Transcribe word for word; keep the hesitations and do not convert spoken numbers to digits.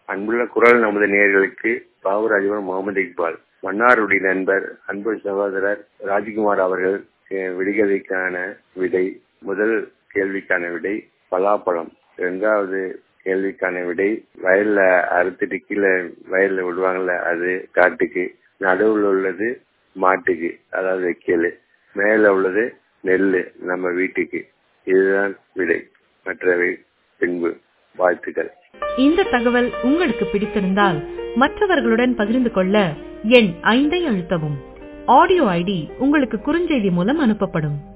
அன்புள்ள குரல் நமது நேயர்களுக்கு பாவராஜபுரம் முகமது இக்பால். மன்னாருடைய நண்பர் அன்பு சகோதரர் ராஜ்குமார் அவர்கள் விடுகதைக்கான விடை, முதல் கேள்விக்கான விடை பலாப்பழம், இரண்டாவது கேள்விக்கான விடை வயல்ல அறுத்துட்டு கீழே வயல்ல விடுவாங்கல்ல அது காட்டுக்கு, நடுவில் உள்ளது மாட்டுக்கு அதாவது வைக்கல், மேல உள்ளது நெல்லு நம்ம வீட்டுக்கு. இதுதான் விடை, மற்றவை பின்பு. வாழ்த்துக்கள். இந்த தகவல் உங்களுக்கு பிடித்திருந்தால் மற்றவர்களுடன் பகிர்ந்து கொள்ள எண் ஐந்தை அழுத்தவும். ஆடியோ ஐடி உங்களுக்கு குறுஞ்செய்தி மூலம் அனுப்பப்படும்.